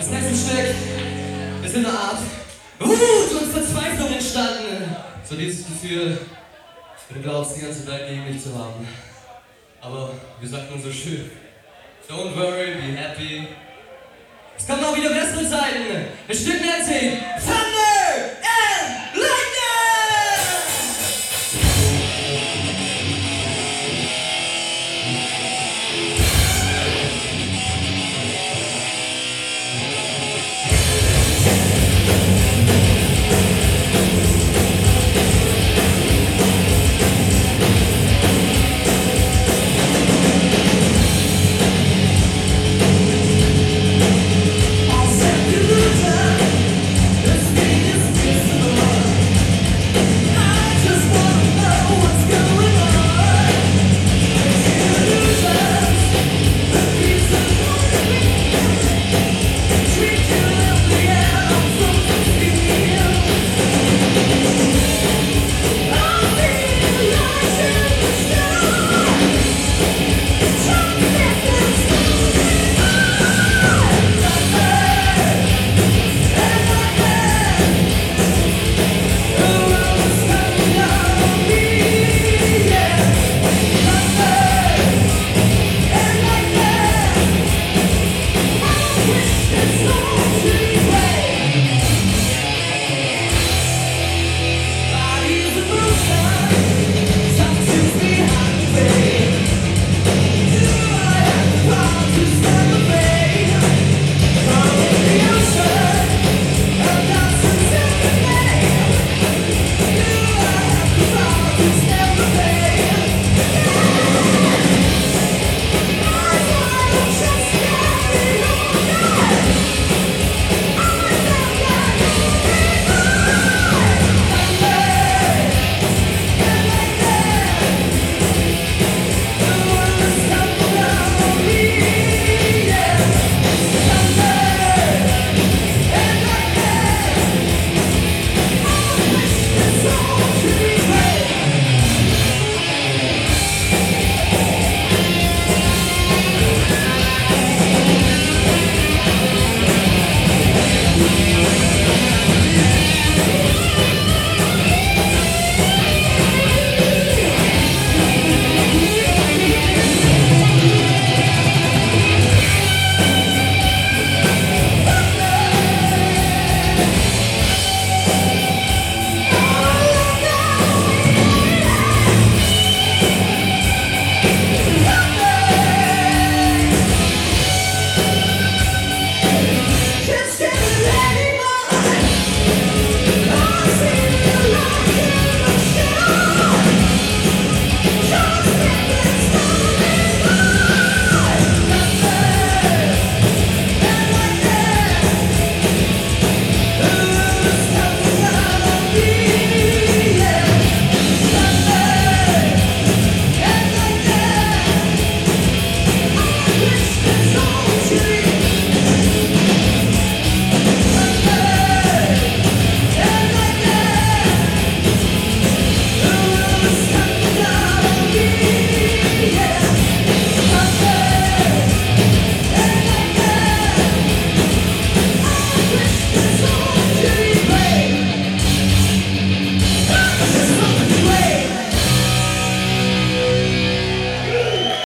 Das nächste Stück ist in einer Art Wut und Verzweiflung entstanden. So dieses Gefühl, wenn du glaubst, die ganze Welt gegen dich zu haben. Aber wie sagt man so schön? Don't worry, be happy. Es kommen auch wieder bessere Zeiten. Ein Stück nennt sich